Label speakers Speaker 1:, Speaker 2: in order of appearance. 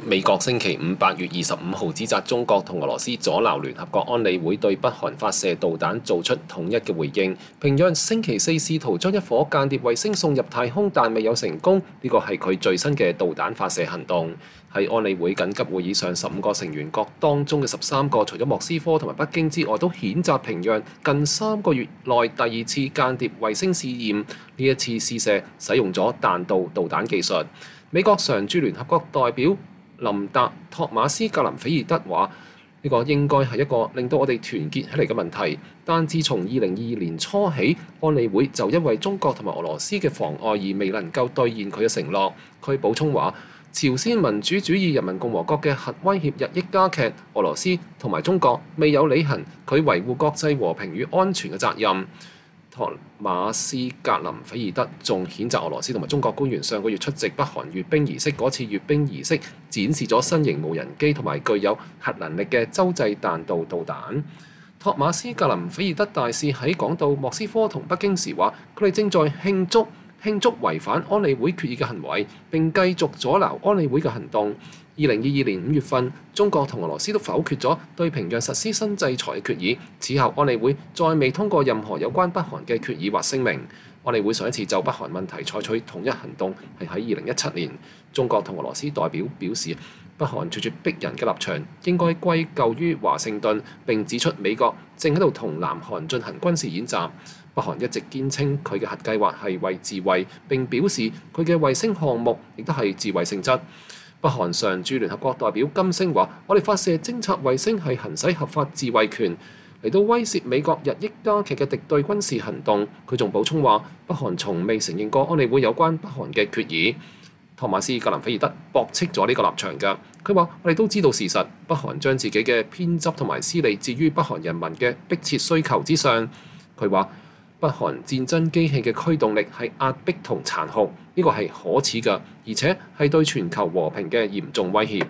Speaker 1: 美國星期五8月25號指責中國同俄羅斯阻撓聯合國安理會對北韓發射導彈做出統一嘅回應。平壤星期四試圖將一顆間諜衛星送入太空，但未有成功。呢個係佢最新嘅導彈發射行動。喺安理會緊急會議上，15個成員國當中嘅13個，除咗莫斯科同埋北京之外，都譴責平壤近3個月內第2次間諜衛星試驗。呢一次試射使用咗彈道導彈技術。美國常駐聯合國代表林達·托馬斯·格林菲爾德話：呢個應該係一個令到我哋團結起嚟嘅問題。但自從2022年初起，安理會就因為中國同埋俄羅斯嘅妨礙而未能夠兌現佢嘅承諾。佢補充話：朝鮮民主主義人民共和國嘅核威脅日益加劇，俄羅斯同埋中國未有履行佢維護國際和平與安全嘅責任。托馬斯格林菲爾德仲譴責俄羅斯同埋中國官員上個月出席北韓閱兵儀式，嗰次閱兵儀式展示咗新型無人機同埋具有核能力嘅洲際彈道導彈。托馬斯格林菲爾德大使喺講到莫斯科同北京時話：佢哋正在慶祝違反安理會決議嘅行為，並繼續阻撓安理會嘅行動。2022年5月份，中國同俄羅斯都否決咗對平壤實施新制裁嘅決議。此後，安理會再未通過任何有關北韓嘅決議或聲明。安理會上一次就北韓問題採取統一行動係喺2017年。中國同俄羅斯代表表示，北韓隨住逼人嘅立場應該歸咎於華盛頓，並指出美國正喺度同南韓進行軍事演習。北韓一直堅稱佢嘅核計劃係為自衛，並表示佢嘅衛星項目亦都係自衛性質。北韓常駐聯合國代表金星話：我哋發射偵察衛星係行使合法自衛權，嚟到威脅美國日益加劇嘅敵對軍事行動。佢仲補充話：北韓從未承認過安理會有關北韓嘅決議。托馬斯格林菲爾德駁斥咗呢個立場㗎。佢話：我哋都知道事實，北韓將自己嘅偏執同埋私利置於北韓人民嘅迫切需求之上。佢話：北韓戰爭機器嘅驅動力係壓迫同殘酷，呢個係可恥嘅，而且係對全球和平嘅嚴重威脅。